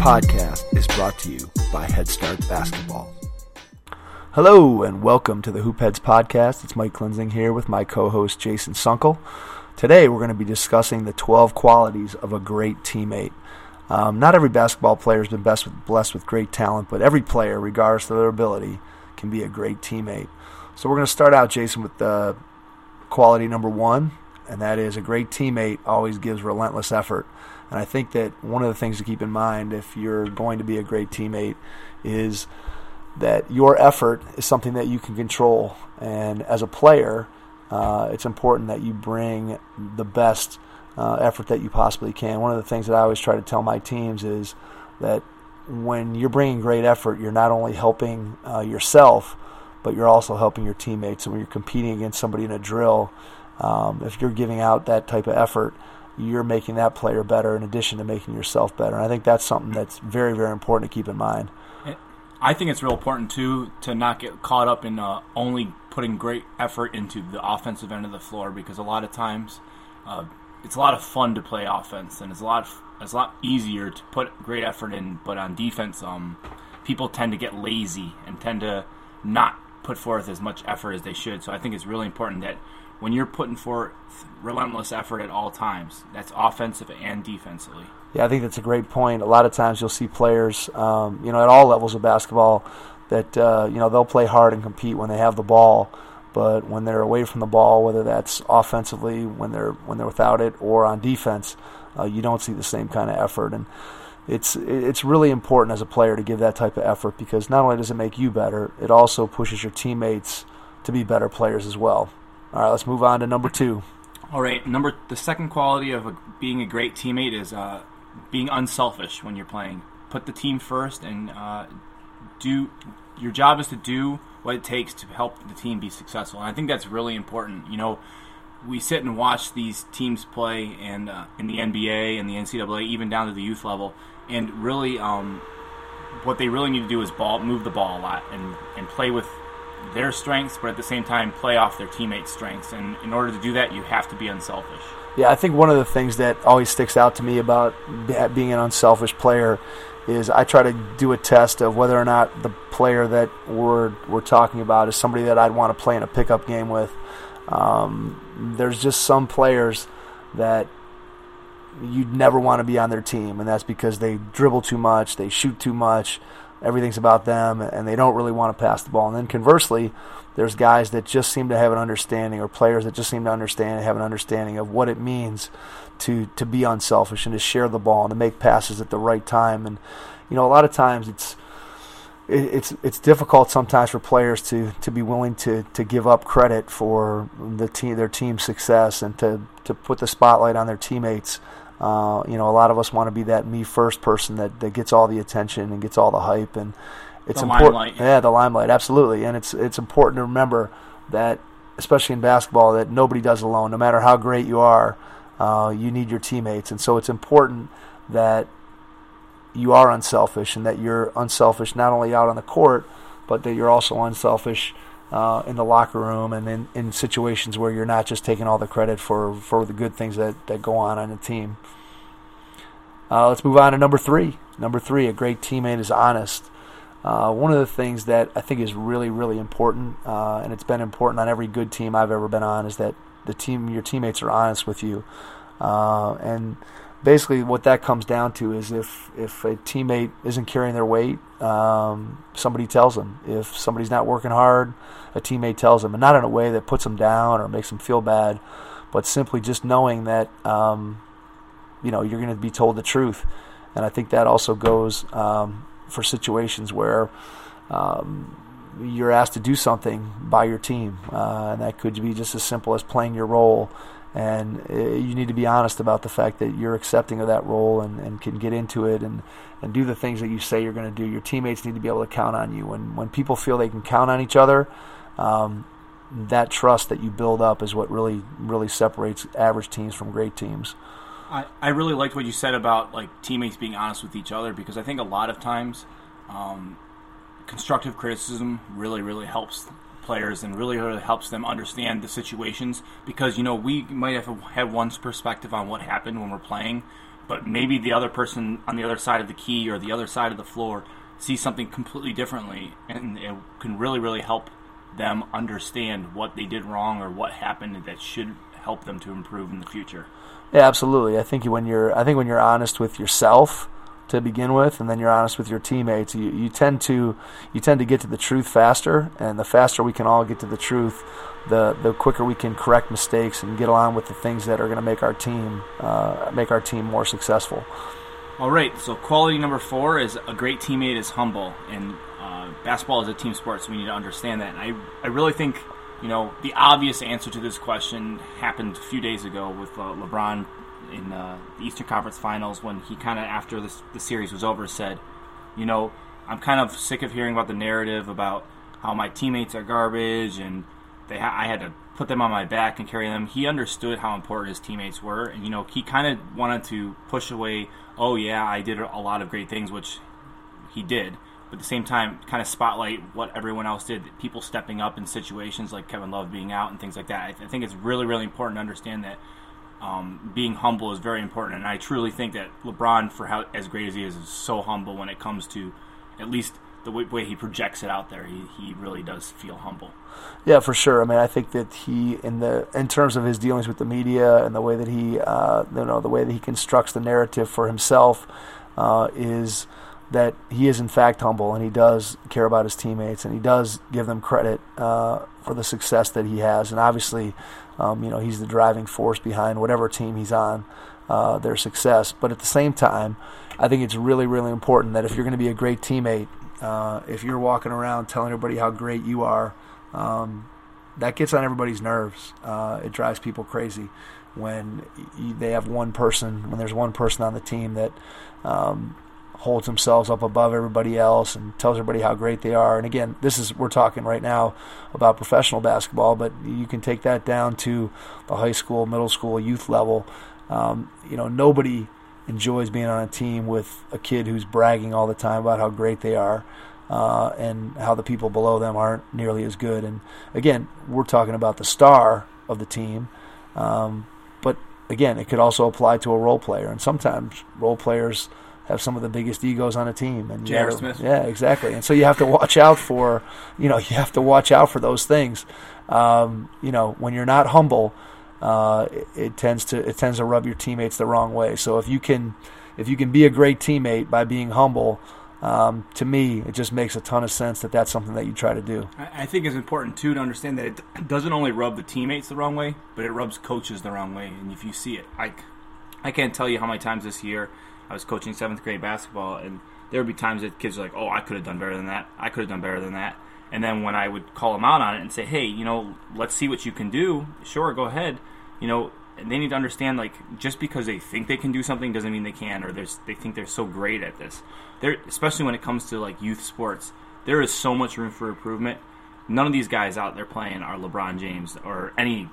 podcast is brought to you by Head Start Basketball. Hello and welcome to the Hoopheads podcast. It's Mike Klinzing here with my co-host Jason Sunkel. Today we're going to be discussing the 12 qualities of a great teammate. Not every basketball player has been blessed with great talent, but every player, regardless of their ability, can be a great teammate. So we're going to start out, Jason, with quality number one, and that is a great teammate always gives relentless effort. And I think that one of the things to keep in mind if you're going to be a great teammate is that your effort is something that you can control. And as a player, it's important that you bring the best effort that you possibly can. One of the things that I always try to tell my teams is that when you're bringing great effort, you're not only helping yourself, but you're also helping your teammates. So when you're competing against somebody in a drill, if you're giving out that type of effort, you're making that player better in addition to making yourself better. And I think that's something that's very, very important to keep in mind. I think it's real important, too, to not get caught up in only putting great effort into the offensive end of the floor, because a lot of times it's a lot of fun to play offense, and it's a lot easier to put great effort in. But on defense, people tend to get lazy and tend to not put forth as much effort as they should. So I think it's really important that when you're putting forth relentless effort at all times, that's offensive and defensively. Yeah, I think that's a great point. A lot of times you'll see players, at all levels of basketball that, they'll play hard and compete when they have the ball, but when they're away from the ball, whether that's offensively, when they're without it, or on defense, you don't see the same kind of effort. And it's really important as a player to give that type of effort, because not only does it make you better, it also pushes your teammates to be better players as well. All right, let's move on to number two. All right, the second quality of being a great teammate is being unselfish when you're playing. Put the team first, and your job is to do what it takes to help the team be successful. And I think that's really important. We sit and watch these teams play, and in the NBA and the NCAA, even down to the youth level, and really, what they really need to do is move the ball a lot and play with their strengths, but at the same time play off their teammates' strengths. And in order to do that, you have to be unselfish. Yeah, I think one of the things that always sticks out to me about being an unselfish player is I try to do a test of whether or not the player that we're talking about is somebody that I'd want to play in a pickup game with. There's just some players that you'd never want to be on their team, and that's because they dribble too much, they shoot too much, everything's about them, and they don't really want to pass the ball. And then conversely, there's guys that just seem to have an understanding, or players that just seem to understand and have an understanding of what it means to be unselfish and to share the ball and to make passes at the right time. And a lot of times it's difficult sometimes for players to be willing to give up credit for their team's success and to put the spotlight on their teammates. A lot of us want to be that me first person that gets all the attention and gets all the hype, and it's important. Limelight. Yeah, the limelight, absolutely. And it's important to remember that, especially in basketball, that nobody does alone. No matter how great you are, you need your teammates, and so it's important that you are unselfish, and that you're unselfish not only out on the court, but that you're also unselfish in the locker room and in situations where you're not just taking all the credit for the good things that go on the team. Let's move on to number three. Number three, a great teammate is honest. One of the things that I think is really, really important, and it's been important on every good team I've ever been on, is that your teammates are honest with you. And basically what that comes down to is if a teammate isn't carrying their weight, somebody tells them. If somebody's not working hard, a teammate tells them, and not in a way that puts them down or makes them feel bad, but simply just knowing that you're going to be told the truth. And I think that also goes for situations where you're asked to do something by your team, and that could be just as simple as playing your role. And you need to be honest about the fact that you're accepting of that role and can get into it and do the things that you say you're going to do. Your teammates need to be able to count on you. When people feel they can count on each other, that trust that you build up is what really, really separates average teams from great teams. I really liked what you said about teammates being honest with each other, because I think a lot of times constructive criticism really, really helps players and really helps them understand the situations, because we might have had one perspective on what happened when we're playing, but maybe the other person on the other side of the key or the other side of the floor sees something completely differently, and it can really, really help them understand what they did wrong or what happened that should help them to improve in the future. Yeah, absolutely. I think when you're honest with yourself to begin with, and then you're honest with your teammates, you tend to get to the truth faster, and the faster we can all get to the truth, the quicker we can correct mistakes and get along with the things that are going to make our team more successful. All right, so quality number 4 is a great teammate is humble, and basketball is a team sport, so we need to understand that. And I really think the obvious answer to this question happened a few days ago with LeBron in the Eastern Conference Finals, when he kind of, after the series was over, said, I'm kind of sick of hearing about the narrative about how my teammates are garbage and I had to put them on my back and carry them. He understood how important his teammates were, and he kind of wanted to push away, oh yeah, I did a lot of great things, which he did, but at the same time kind of spotlight what everyone else did, people stepping up in situations like Kevin Love being out and things like that. I think it's really, really important to understand that being humble is very important, and I truly think that LeBron, for as great as he is so humble when it comes to at least the way he projects it out there. He really does feel humble. Yeah, for sure. I mean, I think that he, in terms of his dealings with the media and the way that he, the way that he constructs the narrative for himself, is that he is in fact humble, and he does care about his teammates, and he does give them credit for the success that he has. And obviously, he's the driving force behind whatever team he's on, their success. But at the same time, I think it's really, really important that if you're going to be a great teammate, if you're walking around telling everybody how great you are, that gets on everybody's nerves. It drives people crazy when they have when there's one person on the team that holds themselves up above everybody else and tells everybody how great they are. And again, we're talking right now about professional basketball, but you can take that down to the high school, middle school, youth level. Nobody enjoys being on a team with a kid who's bragging all the time about how great they are, and how the people below them aren't nearly as good. And again, we're talking about the star of the team, but again, it could also apply to a role player, and sometimes role players have some of the biggest egos on a team. And J.R. Smith. Yeah, exactly. And so you have to watch out for, those things. When you're not humble, it tends to rub your teammates the wrong way. So if you can be a great teammate by being humble, to me, it just makes a ton of sense that that's something that you try to do. I think it's important, too, to understand that it doesn't only rub the teammates the wrong way, but it rubs coaches the wrong way. And if you see it, I can't tell you how many times this year I was coaching 7th grade basketball, and there would be times that kids are like, oh, I could have done better than that. I could have done better than that. And then when I would call them out on it and say, hey, let's see what you can do. Sure, go ahead. They need to understand, just because they think they can do something doesn't mean they can, or they think they're so great at this. Especially when it comes to, youth sports, there is so much room for improvement. None of these guys out there playing are LeBron James or any,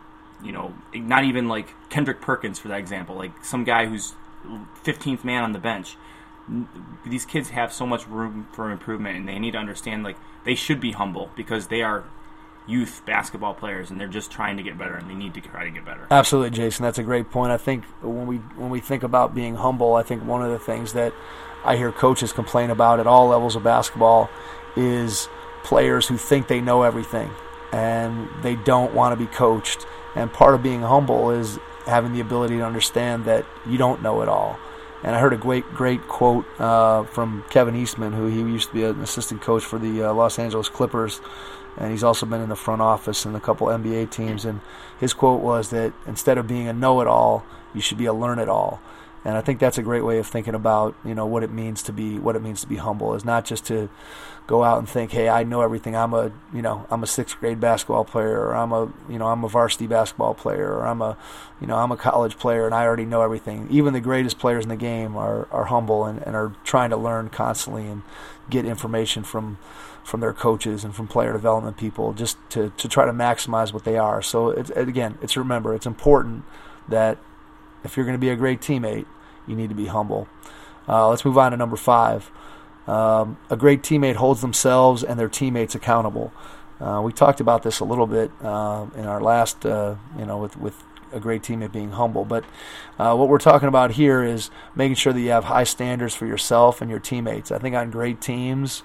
not even, Kendrick Perkins, for that example, some guy who's 15th man on the bench. These kids have so much room for improvement, and they need to understand, they should be humble because they are youth basketball players, and they're just trying to get better, and they need to try to get better. Absolutely, Jason. That's a great point. I think when we think about being humble, I think one of the things that I hear coaches complain about at all levels of basketball is players who think they know everything, and they don't want to be coached. And part of being humble is having the ability to understand that you don't know it all. And I heard a great quote from Kevin Eastman, who he used to be an assistant coach for the Los Angeles Clippers, and he's also been in the front office in a couple NBA teams. And his quote was that instead of being a know-it-all, you should be a learn-it-all. And I think that's a great way of thinking about what it means to be humble. Is not just to go out and think, hey, I know everything. I'm a 6th grade basketball player, or I'm a varsity basketball player, or I'm a college player, and I already know everything. Even the greatest players in the game are humble and are trying to learn constantly and get information from their coaches and from player development people, just to try to maximize what they are. So it's important that if you're going to be a great teammate, you need to be humble. Let's move on to number 5. A great teammate holds themselves and their teammates accountable. We talked about this a little bit in our last, with a great teammate being humble. But what we're talking about here is making sure that you have high standards for yourself and your teammates. I think on great teams,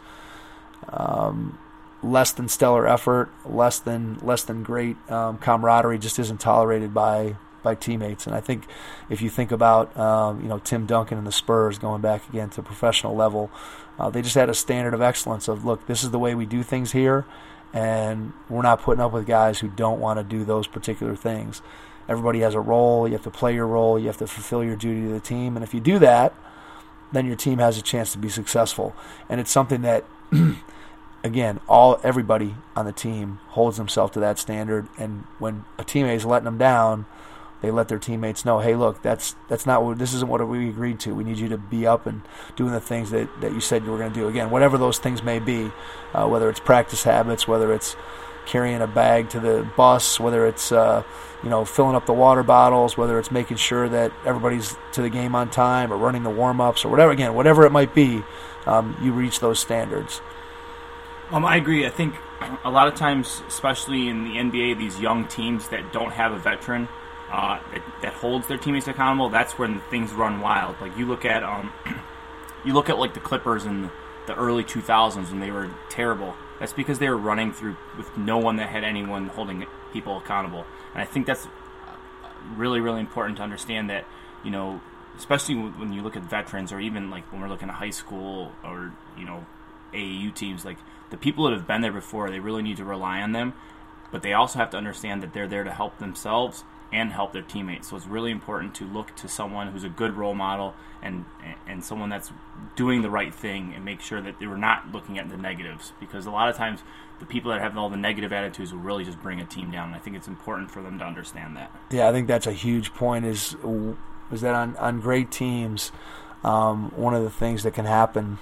less than stellar effort, less than great camaraderie just isn't tolerated by teammates. And I think if you think about Tim Duncan and the Spurs going back again to professional level, they just had a standard of excellence of, look, this is the way we do things here, and we're not putting up with guys who don't want to do those particular things. Everybody has a role. You have to play your role. You have to fulfill your duty to the team. And if you do that, then your team has a chance to be successful. And it's something that, again, everybody on the team holds themselves to that standard. And when a teammate is letting them down, they let their teammates know, hey, look, this isn't what we agreed to. We need you to be up and doing the things that you said you were going to do. Again, whatever those things may be, whether it's practice habits, whether it's carrying a bag to the bus, whether it's filling up the water bottles, whether it's making sure that everybody's to the game on time or running the warm-ups or whatever. Again, whatever it might be, you reach those standards. I agree. I think a lot of times, especially in the NBA, these young teams that don't have a veteran that holds their teammates accountable, that's when things run wild. Like you look at like the Clippers in the early 2000s when they were terrible. That's because they were running through with no one that had anyone holding people accountable. And I think that's really, really important to understand that, especially when you look at veterans, or even like when we're looking at high school or, AAU teams, like the people that have been there before, they really need to rely on them. But they also have to understand that they're there to help themselves and help their teammates. So it's really important to look to someone who's a good role model and someone that's doing the right thing, and make sure that they were not looking at the negatives, because a lot of times the people that have all the negative attitudes will really just bring a team down. And I think it's important for them to understand that. Yeah, I think that's a huge point is that on great teams, one of the things that can happen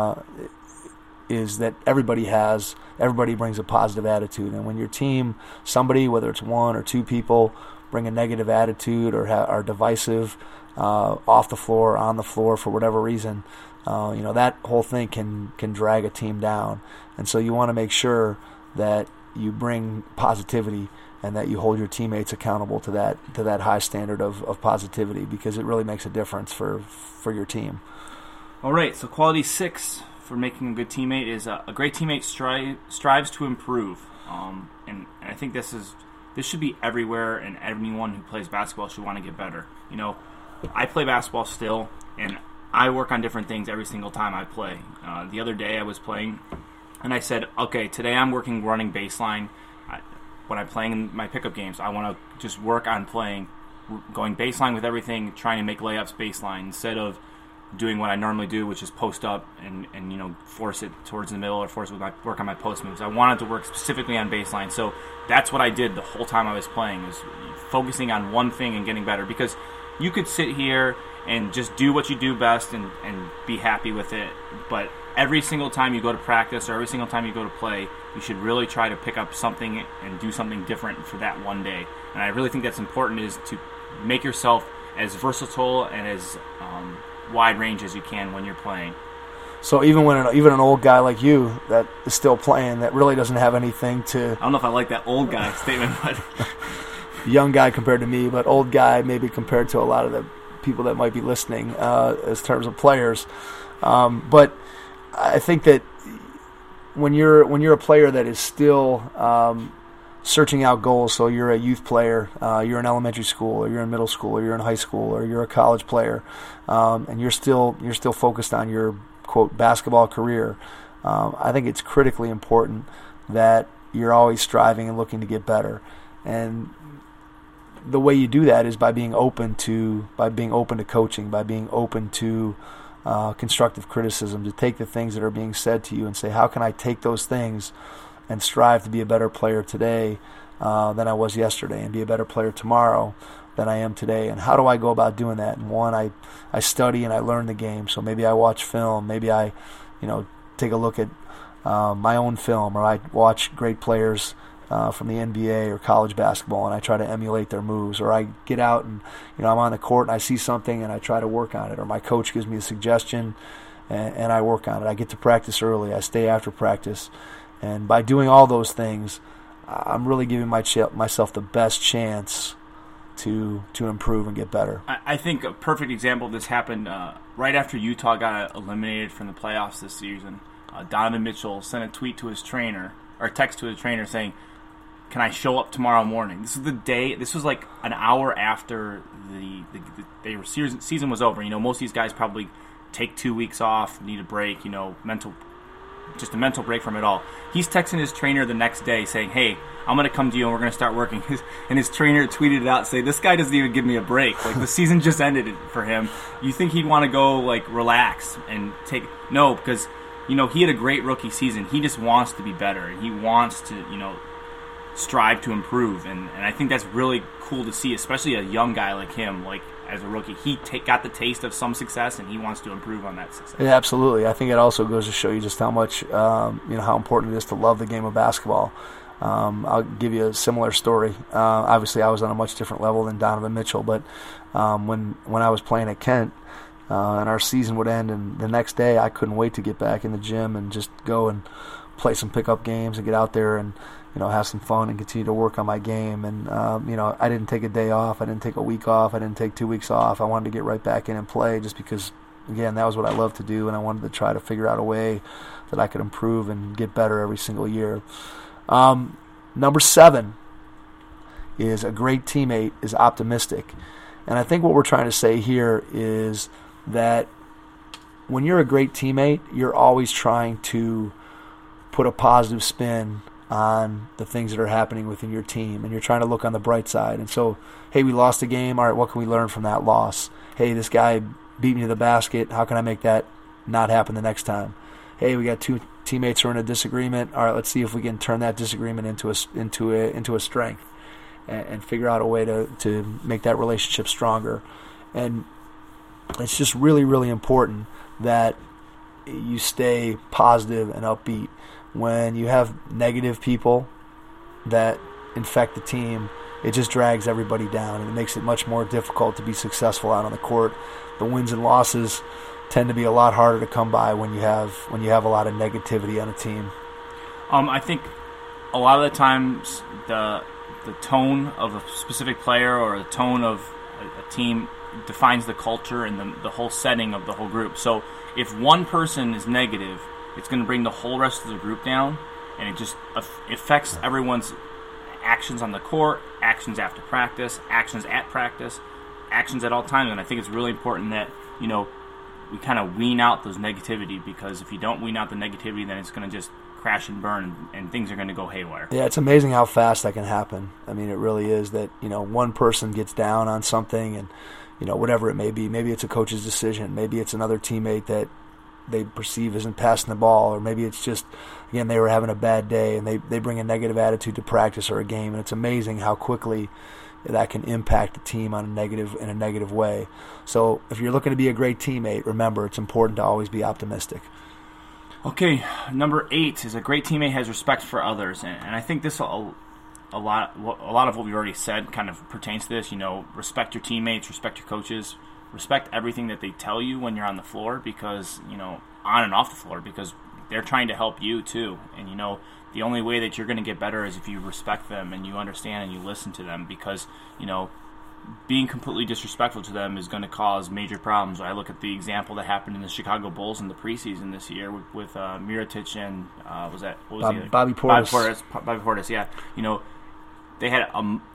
is that everybody brings a positive attitude. And when your team, somebody, whether it's one or two people, bring a negative attitude or are divisive off the floor, on the floor for whatever reason, that whole thing can drag a team down. And so you want to make sure that you bring positivity and that you hold your teammates accountable to that high standard of positivity, because it really makes a difference for your team. All right, so quality 6 for making a good teammate is a great teammate strives to improve. And I think this should be everywhere, and everyone who plays basketball should want to get better. I play basketball still, and I work on different things every single time I play. The other day I was playing, and I said, okay, today I'm working running baseline. When I'm playing in my pickup games, I want to just work on going baseline with everything, trying to make layups baseline, instead of doing what I normally do, which is post up and force it towards the middle, or work on my post moves. I wanted to work specifically on baseline. So that's what I did the whole time I was playing, is focusing on one thing and getting better. Because you could sit here and just do what you do best and be happy with it, but every single time you go to practice or every single time you go to play, you should really try to pick up something and do something different for that one day. And I really think that's important, is to make yourself as versatile and as wide range as you can when you're playing. So even an old guy like you that is still playing, that really doesn't have anything to... I don't know if I like that old guy statement, but... Young guy compared to me, but old guy maybe compared to a lot of the people that might be listening as terms of players. But I think that when you're a player that is still searching out goals, so you're a youth player, you're in elementary school, or you're in middle school, or you're in high school, or you're a college player, and you're still focused on your quote basketball career, I think it's critically important that you're always striving and looking to get better. And the way you do that is by being open to coaching, by being open to constructive criticism, to take the things that are being said to you and say, how can I take those things and strive to be a better player today than I was yesterday, and be a better player tomorrow than I am today. And how do I go about doing that? And one, I study and I learn the game. So maybe I watch film, maybe I take a look at my own film, or I watch great players from the NBA or college basketball, and I try to emulate their moves. Or I get out and I'm on the court and I see something and I try to work on it. Or my coach gives me a suggestion and I work on it. I get to practice early. I stay after practice. And by doing all those things, I'm really giving myself the best chance to improve and get better. I think a perfect example of this happened right after Utah got eliminated from the playoffs this season. Donovan Mitchell sent a tweet to his trainer, or a text to his trainer saying, "Can I show up tomorrow morning?" This is the day. This was like an hour after the season was over. Most of these guys probably take 2 weeks off, need a break. Just a mental break from it all. He's texting his trainer the next day saying, "Hey, I'm going to come to you and we're going to start working." And his trainer tweeted it out saying, "This guy doesn't even give me a break. Like, the season just ended for him. You think he'd want to go, like, relax and take..." No, because, he had a great rookie season. He just wants to be better. And he wants to, strive to improve. And I think that's really cool to see, especially a young guy like him, like, as a rookie. He got the taste of some success, and he wants to improve on that success. Yeah, absolutely. I think it also goes to show you just how much, how important it is to love the game of basketball. I'll give you a similar story. Obviously, I was on a much different level than Donovan Mitchell, but when I was playing at Kent, and our season would end, and the next day I couldn't wait to get back in the gym and just go and play some pickup games and get out there and have some fun and continue to work on my game. And I didn't take a day off, I didn't take a week off, I didn't take 2 weeks off. I wanted to get right back in and play, just because, again, that was what I loved to do, and I wanted to try to figure out a way that I could improve and get better every single year. Number 7 is a great teammate is optimistic. And I think what we're trying to say here is that when you're a great teammate, you're always trying to put a positive spin on the things that are happening within your team, and you're trying to look on the bright side. And so, hey, we lost a game. All right, what can we learn from that loss? Hey, this guy beat me to the basket. How can I make that not happen the next time? Hey, we got 2 teammates who are in a disagreement. All right, let's see if we can turn that disagreement into a strength, and figure out a way to make that relationship stronger. And it's just really, really important that you stay positive and upbeat. When you have negative people that infect the team, it just drags everybody down, and it makes it much more difficult to be successful out on the court. The wins and losses tend to be a lot harder to come by when you have a lot of negativity on a team. I think a lot of the times the tone of a specific player or the tone of a team defines the culture and the whole setting of the whole group. So if one person is negative, it's going to bring the whole rest of the group down, and it just affects everyone's actions on the court, actions after practice, actions at practice, actions at all times. And I think it's really important that, we kind of wean out those negativity, because if you don't wean out the negativity, then it's going to just crash and burn, and things are going to go haywire. Yeah, it's amazing how fast that can happen. I mean, it really is that, one person gets down on something, and, whatever it may be. Maybe it's a coach's decision. Maybe it's another teammate that they perceive isn't passing the ball, or maybe it's just, again, they were having a bad day and they bring a negative attitude to practice or a game, and it's amazing how quickly that can impact the team in a negative way. So if you're looking to be a great teammate, remember, it's important to always be optimistic. Okay, number 8 is a great teammate has respect for others, and I think this a lot of what we've already said kind of pertains to this. Respect your teammates, respect your coaches. Respect everything that they tell you when you're on the floor, because, on and off the floor, because they're trying to help you too. And, the only way that you're going to get better is if you respect them and you understand and you listen to them, because, being completely disrespectful to them is going to cause major problems. I look at the example that happened in the Chicago Bulls in the preseason this year with Mirotic and, Bobby Portis. Bobby Portis, yeah. They had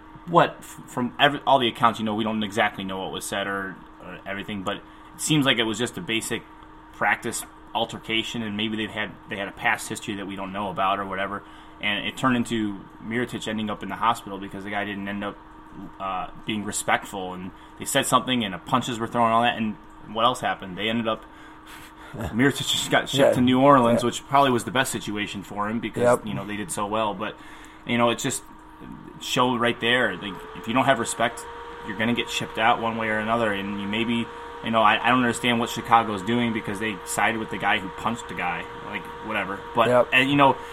from all the accounts, we don't exactly know what was said or everything, but it seems like it was just a basic practice altercation, and maybe they had a past history that we don't know about or whatever, and it turned into Mirotic ending up in the hospital because the guy didn't end up being respectful, and they said something and punches were thrown and all that, and what else happened? They ended up Mirotic just got shipped to New Orleans, which probably was the best situation for him because they did so well, but it just showed right there, like, if you don't have respect, you're going to get shipped out one way or another, and you maybe, I don't understand what Chicago's doing, because they sided with the guy who punched the guy, like, whatever. But, and,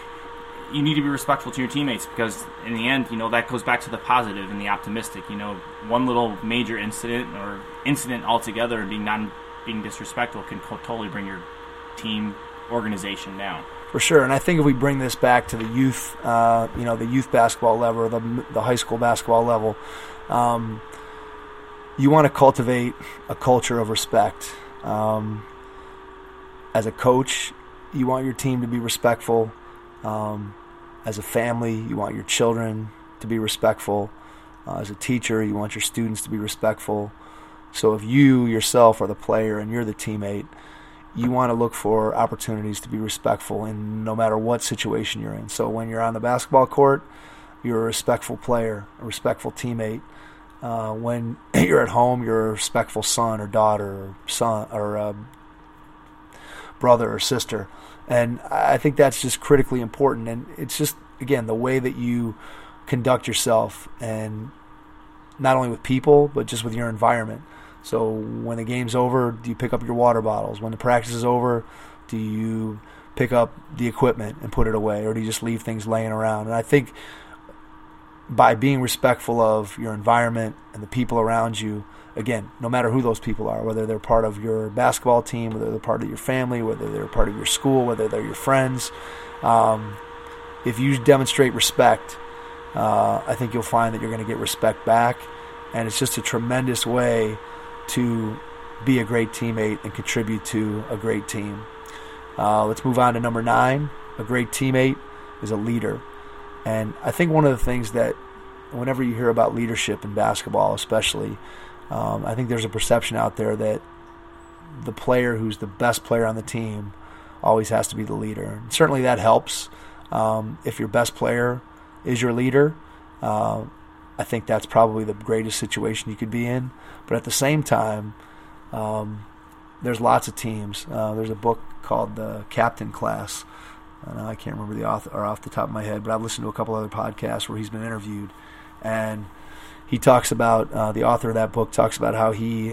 you need to be respectful to your teammates, because in the end, that goes back to the positive and the optimistic. One little major incident or incident altogether and being disrespectful can totally bring your team organization down. For sure, and I think if we bring this back to the youth, the youth basketball level, or the high school basketball level, you want to cultivate a culture of respect. As a coach, you want your team to be respectful. As a family, you want your children to be respectful. As a teacher, you want your students to be respectful. So if you yourself are the player and you're the teammate, you want to look for opportunities to be respectful in no matter what situation you're in. So when you're on the basketball court, you're a respectful player, a respectful teammate. When you're at home, you're a respectful son or daughter or brother or sister. And I think that's just critically important. And it's just, again, the way that you conduct yourself, and not only with people, but just with your environment. So when the game's over, do you pick up your water bottles? When the practice is over, do you pick up the equipment and put it away? Or do you just leave things laying around? And I think by being respectful of your environment and the people around you, again, no matter who those people are, whether they're part of your basketball team, whether they're part of your family, whether they're part of your school, whether they're your friends, if you demonstrate respect, I think you'll find that you're going to get respect back. And it's just a tremendous way to be a great teammate and contribute to a great team. Let's move on to number 9. A great teammate is a leader. And I think one of the things that whenever you hear about leadership in basketball especially, I think there's a perception out there that the player who's the best player on the team always has to be the leader. And certainly that helps. If your best player is your leader, I think that's probably the greatest situation you could be in. But at the same time, there's lots of teams. There's a book called The Captain Class. I can't remember the author off the top of my head, but I've listened to a couple other podcasts where he's been interviewed. And he talks about, the author of that book talks about how he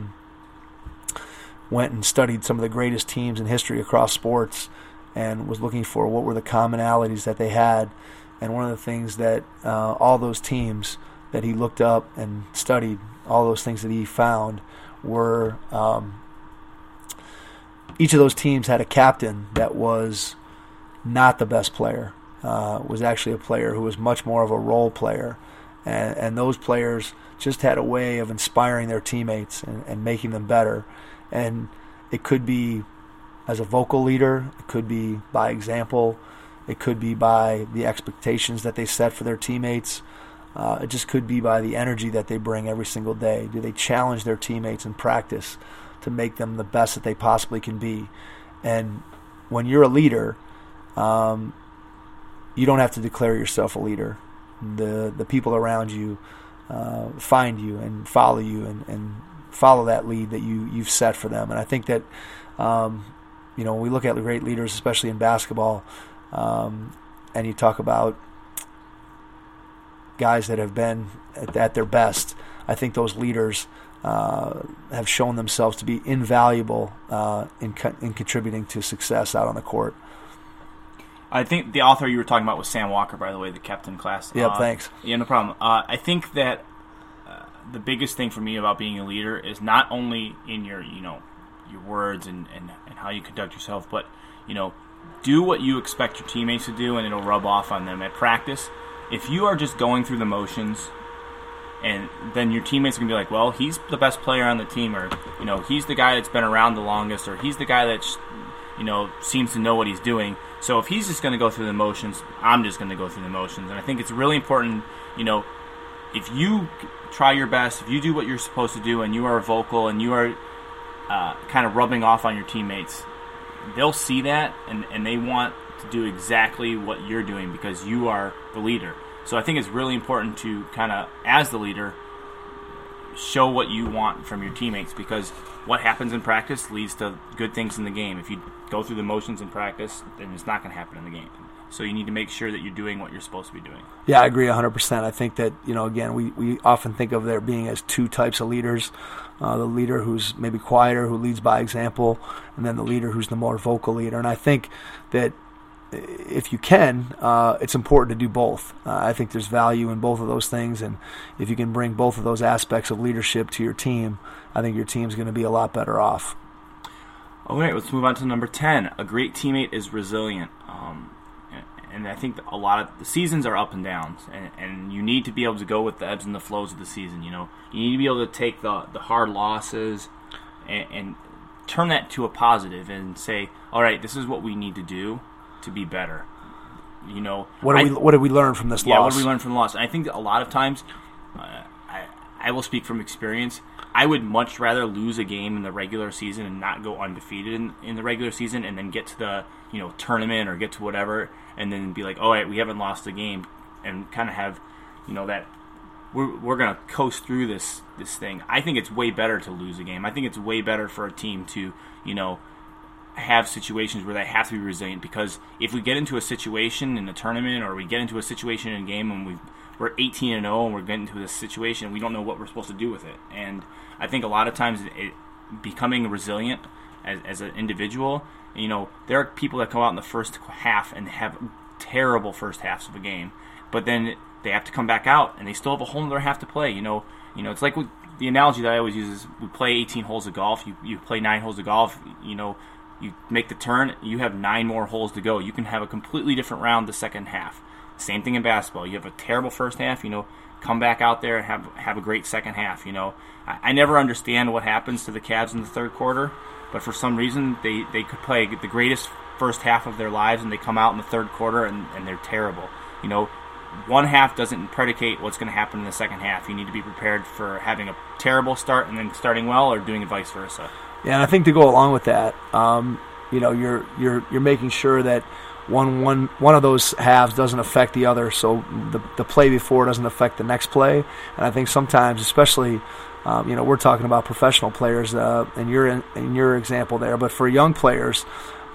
went and studied some of the greatest teams in history across sports and was looking for what were the commonalities that they had. And one of the things that all those teams that he looked up and studied, all those things that he found were each of those teams had a captain that was not the best player, was actually a player who was much more of a role player. And those players just had a way of inspiring their teammates and making them better. And it could be as a vocal leader, it could be by example, it could be by the expectations that they set for their teammates. It just could be by the energy that they bring every single day. Do they challenge their teammates in practice to make them the best that they possibly can be? And when you're a leader, you don't have to declare yourself a leader. The people around you find you and follow you and follow that lead that you've set for them. And I think that when we look at the great leaders, especially in basketball, and you talk about guys that have been at their best, I think those leaders have shown themselves to be invaluable in contributing to success out on the court. I think the author you were talking about was Sam Walker, by the way, The Captain Class. Yeah, thanks. Yeah, no problem. I think that the biggest thing for me about being a leader is not only in your words and how you conduct yourself, but do what you expect your teammates to do, and it'll rub off on them at practice. If you are just going through the motions, and then your teammates are going to be like, well, he's the best player on the team, or he's the guy that's been around the longest, or he's the guy that seems to know what he's doing. So if he's just going to go through the motions, I'm just going to go through the motions. And I think it's really important, if you try your best, if you do what you're supposed to do, and you are vocal and you are kind of rubbing off on your teammates, they'll see that and they want to do exactly what you're doing because you are the leader. So I think it's really important to kind of, as the leader, show what you want from your teammates, because what happens in practice leads to good things in the game. If you go through the motions in practice, then it's not going to happen in the game. So you need to make sure that you're doing what you're supposed to be doing. Yeah, I agree 100%. I think that, again, we often think of there being as two types of leaders. The leader who's maybe quieter, who leads by example, and then the leader who's the more vocal leader. And I think that if you can, it's important to do both. I think there's value in both of those things, and if you can bring both of those aspects of leadership to your team, I think your team's going to be a lot better off. All right, let's move on to number 10. A great teammate is resilient. And I think a lot of the seasons are up and downs, and you need to be able to go with the ebbs and the flows of the season. You need to be able to take the hard losses and turn that to a positive and say, all right, this is what we need to do to be better. What did we learn from this loss? Yeah, what did we learn from the loss? And I think that a lot of times, I will speak from experience, I would much rather lose a game in the regular season and not go undefeated in the regular season and then get to the tournament or get to whatever and then be like, all right, we haven't lost a game, and kind of have that we're going to coast through this thing. I think it's way better to lose a game. I think it's way better for a team to have situations where they have to be resilient, because if we get into a situation in a tournament or we get into a situation in a game and we're 18-0 and we're getting into this situation, we don't know what we're supposed to do with it. And I think a lot of times becoming resilient as an individual, there are people that come out in the first half and have terrible first halves of a game, but then they have to come back out and they still have a whole other half to play. It's like the analogy that I always use is we play 18 holes of golf. You play 9 holes of golf. You make the turn. You have 9 more holes to go. You can have a completely different round the second half. Same thing in basketball. You have a terrible first half. Come back out there and have a great second half. I never understand what happens to the Cavs in the third quarter, but for some reason they could play the greatest first half of their lives and they come out in the third quarter and they're terrible. One half doesn't predicate what's going to happen in the second half. You need to be prepared for having a terrible start and then starting well, or doing it vice versa. Yeah, and I think to go along with that, you're making sure that one of those halves doesn't affect the other, so the play before doesn't affect the next play. And I think sometimes, especially, we're talking about professional players, and you're in your example there, but for young players,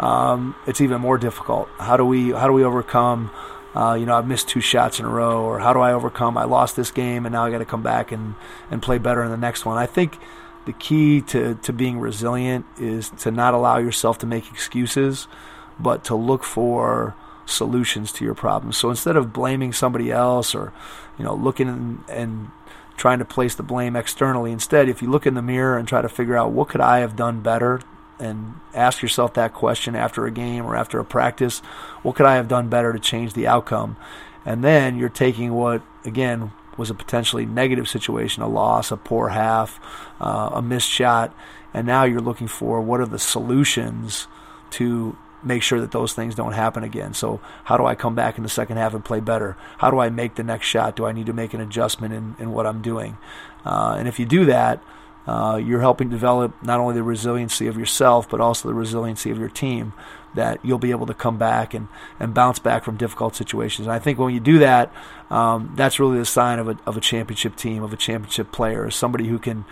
it's even more difficult. How do we overcome? I've missed 2 shots in a row, or how do I overcome? I lost this game, and now I got to come back and play better in the next one. I think the key to being resilient is to not allow yourself to make excuses, but to look for solutions to your problems. So instead of blaming somebody else or looking and trying to place the blame externally, instead, if you look in the mirror and try to figure out what could I have done better, and ask yourself that question after a game or after a practice, what could I have done better to change the outcome? And then you're taking what, again, was a potentially negative situation, a loss, a poor half, a missed shot, and now you're looking for what are the solutions to make sure that those things don't happen again. So how do I come back in the second half and play better? How do I make the next shot? Do I need to make an adjustment in what I'm doing? And if you do that, you're helping develop not only the resiliency of yourself, but also the resiliency of your team, that you'll be able to come back and bounce back from difficult situations. And I think when you do that, that's really the sign of a championship team, of a championship player, somebody who can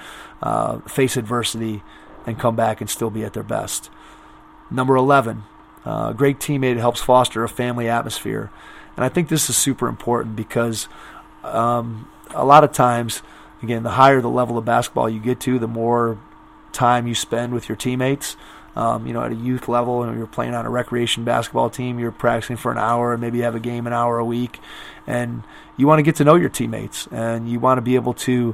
face adversity and come back and still be at their best. Number 11, a great teammate helps foster a family atmosphere. And I think this is super important because a lot of times, again, the higher the level of basketball you get to, the more time you spend with your teammates. At a youth level, and you're playing on a recreation basketball team, you're practicing for an hour and maybe you have a game an hour a week, and you want to get to know your teammates and you want to be able to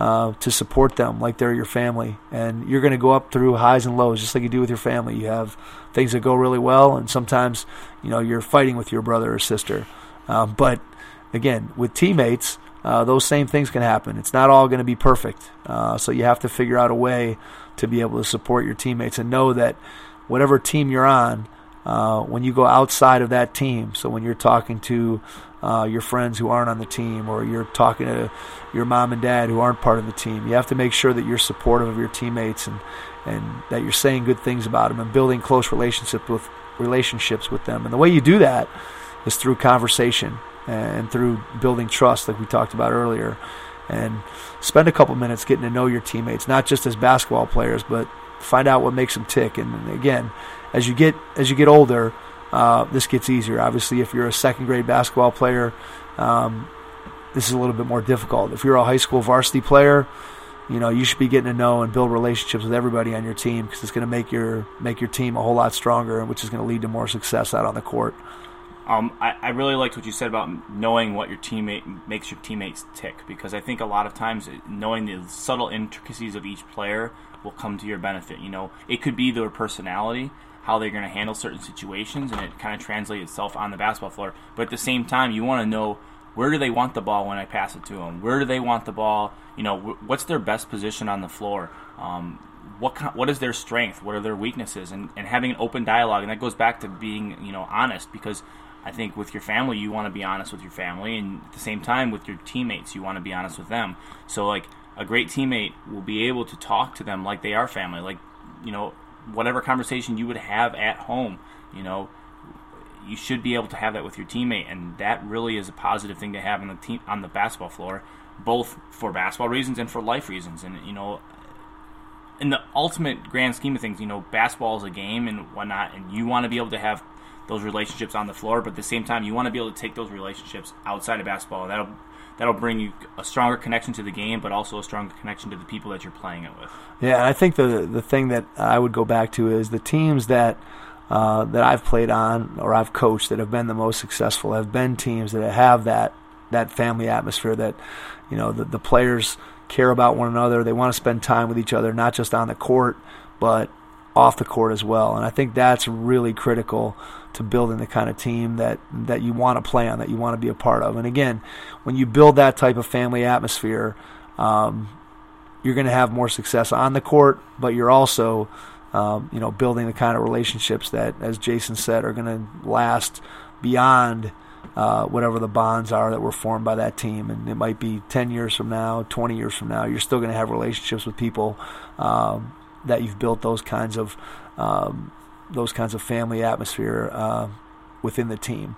support them like they're your family. And you're going to go up through highs and lows just like you do with your family. You have things that go really well, and sometimes you're fighting with your brother or sister. But again, with teammates, those same things can happen. It's not all going to be perfect. So you have to figure out a way to be able to support your teammates and know that whatever team you're on, when you go outside of that team, so when you're talking to your friends who aren't on the team, or you're talking to your mom and dad who aren't part of the team, you have to make sure that you're supportive of your teammates and that you're saying good things about them and building close relationships with them. And the way you do that is through conversation and through building trust, like we talked about earlier. And spend a couple minutes getting to know your teammates, not just as basketball players, but find out what makes them tick. And again, as you get older, this gets easier. Obviously, if you're a second-grade basketball player, this is a little bit more difficult. If you're a high school varsity player, you should be getting to know and build relationships with everybody on your team, because it's going to make your team a whole lot stronger, which is going to lead to more success out on the court. I really liked what you said about knowing what your teammate makes your teammates tick, because I think a lot of times knowing the subtle intricacies of each player will come to your benefit. You know, it could be their personality, how they're going to handle certain situations, and it kind of translates itself on the basketball floor. But at the same time, you want to know, where do they want the ball when I pass it to them? Where do they want the ball? You know, what's their best position on the floor? What is their strength? What are their weaknesses? And having an open dialogue, and that goes back to being, you know, honest, because I think with your family, you want to be honest with your family, and at the same time with your teammates, you want to be honest with them. So, like, a great teammate will be able to talk to them like they are family, like, you know, whatever conversation you would have at home, you know, you should be able to have that with your teammate, and that really is a positive thing to have on the basketball floor, both for basketball reasons and for life reasons. And, you know, in the ultimate grand scheme of things, you know, basketball is a game and whatnot, and you want to be able to have those relationships on the floor, but at the same time, you want to be able to take those relationships outside of basketball. That'll bring you a stronger connection to the game, but also a stronger connection to the people that you're playing it with. Yeah, and I think the thing that I would go back to is the teams that I've played on or I've coached that have been the most successful have been teams that have that family atmosphere, that, you know, the players care about one another. They want to spend time with each other, not just on the court, but off the court as well. And I think that's really critical to building the kind of team that you want to play on, that you want to be a part of. And again, when you build that type of family atmosphere, you're going to have more success on the court, but you're also you know, building the kind of relationships that, as Jason said, are going to last beyond whatever the bonds are that were formed by that team. And it might be 10 years from now, 20 years from now, you're still going to have relationships with people that you've built those kinds of family atmosphere within the team.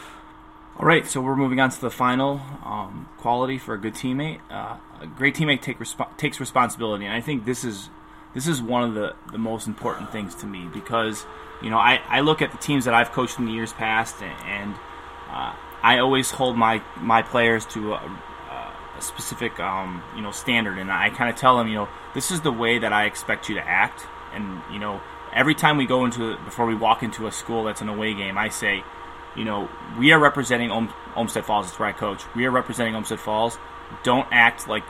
All right, so we're moving on to the final quality for a good teammate. A great teammate takes responsibility, and I think this is one of the most important things to me, because, you know, I look at the teams that I've coached in the years past, and I always hold my players to a specific you know, standard, and I kind of tell them, you know, this is the way that I expect you to act. And, you know, every time before we walk into a school that's an away game, I say, you know, we are representing Olmsted Falls. That's where I coach. We are representing Olmsted Falls. Don't act like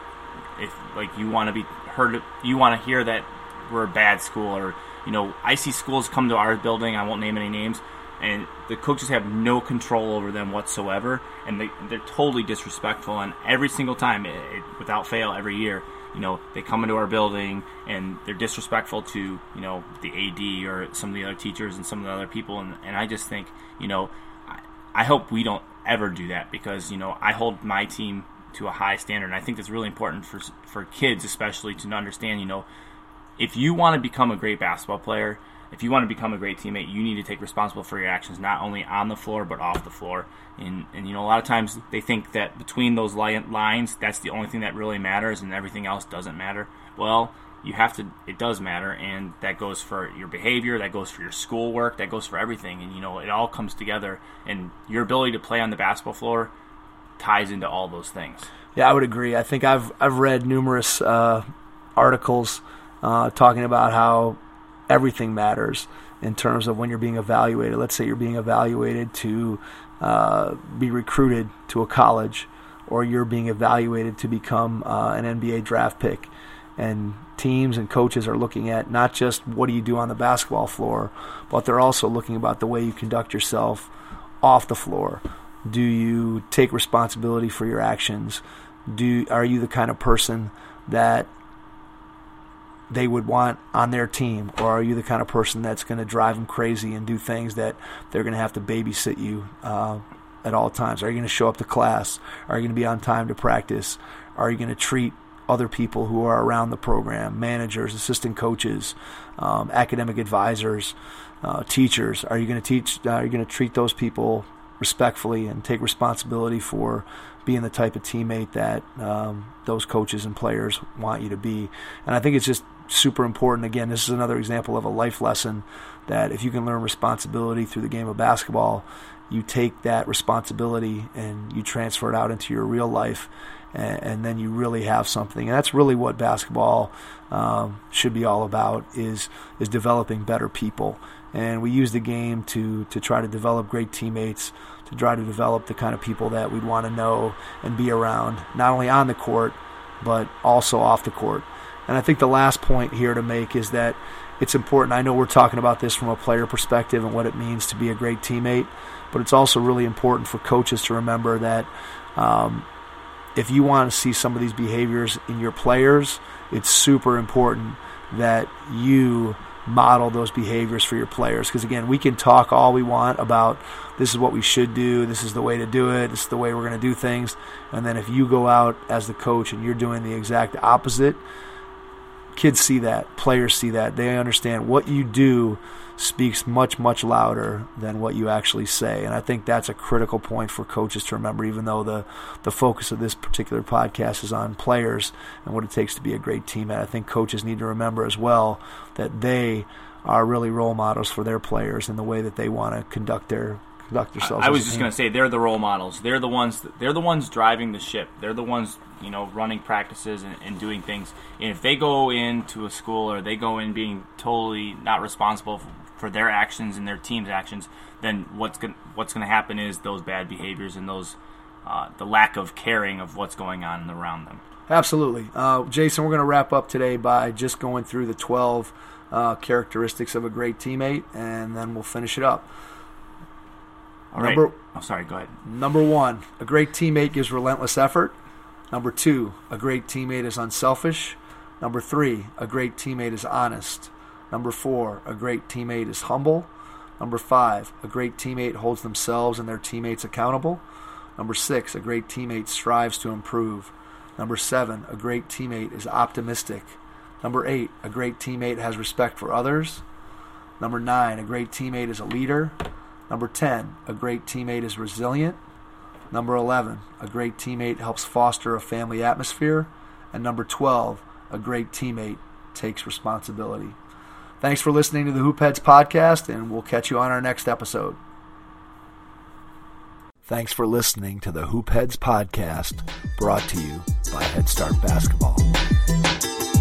you want to be heard. You want to hear that we're a bad school, or, you know, I see schools come to our building. I won't name any names, and the coaches have no control over them whatsoever, and they're totally disrespectful. And every single time, without fail, every year, you know, they come into our building and they're disrespectful to, you know, the AD or some of the other teachers and some of the other people, and I just think, you know, I hope we don't ever do that, because, you know, I hold my team to a high standard, and I think that's really important for kids especially to understand, you know, if you want to become a great basketball player, if you want to become a great teammate, you need to take responsibility for your actions, not only on the floor but off the floor. And you know, a lot of times they think that between those lines, that's the only thing that really matters, and everything else doesn't matter. Well, it does matter, and that goes for your behavior, that goes for your schoolwork, that goes for everything. And, you know, it all comes together, and your ability to play on the basketball floor ties into all those things. Yeah, I would agree. I think I've read numerous articles talking about how everything matters in terms of when you're being evaluated. Let's say you're being evaluated to be recruited to a college, or you're being evaluated to become an NBA draft pick. And teams and coaches are looking at not just what do you do on the basketball floor, but they're also looking about the way you conduct yourself off the floor. Do you take responsibility for your actions? Are you the kind of person that they would want on their team, or are you the kind of person that's going to drive them crazy and do things that they're going to have to babysit you at all times? Are you going to show up to class? Are you going to be on time to practice? Are you going to treat other people who are around the program, managers, assistant coaches, academic advisors, teachers? Are you going to treat those people respectfully and take responsibility for being the type of teammate that those coaches and players want you to be? And I think it's just super important. Again, this is another example of a life lesson that if you can learn responsibility through the game of basketball, you take that responsibility and you transfer it out into your real life, and then you really have something. And that's really what basketball should be all about, is developing better people. And we use the game to try to develop great teammates, to try to develop the kind of people that we'd want to know and be around, not only on the court, but also off the court. And I think the last point here to make is that it's important. I know we're talking about this from a player perspective and what it means to be a great teammate, but it's also really important for coaches to remember that if you want to see some of these behaviors in your players, it's super important that you model those behaviors for your players. Because again, we can talk all we want about this is what we should do, this is the way to do it, this is the way we're going to do things, and then if you go out as the coach and you're doing the exact opposite, kids see that, players see that, they understand what you do speaks much, much louder than what you actually say. And I think that's a critical point for coaches to remember, even though the focus of this particular podcast is on players and what it takes to be a great teammate. I think coaches need to remember as well that they are really role models for their players in the way that they want to conduct themselves. I was just going to say, they're the role models. They're the ones driving the ship. They're the ones, running practices and doing things. And if they go into a school or they go in being totally not responsible for their actions and their team's actions, then what's going to happen is those bad behaviors and those the lack of caring of what's going on around them. Absolutely. Jason, we're going to wrap up today by just going through the 12 characteristics of a great teammate, and then we'll finish it up. All right. Sorry, go ahead. Number 1, a great teammate gives relentless effort. Number 2, a great teammate is unselfish. Number 3, a great teammate is honest. Number 4, a great teammate is humble. Number 5, a great teammate holds themselves and their teammates accountable. Number 6, a great teammate strives to improve. Number 7, a great teammate is optimistic. Number 8, a great teammate has respect for others. Number 9, a great teammate is a leader. Number 10, a great teammate is resilient. Number 11, a great teammate helps foster a family atmosphere. And number 12, a great teammate takes responsibility. Thanks for listening to the Hoopheads podcast, and we'll catch you on our next episode. Thanks for listening to the Hoopheads podcast, brought to you by Head Start Basketball.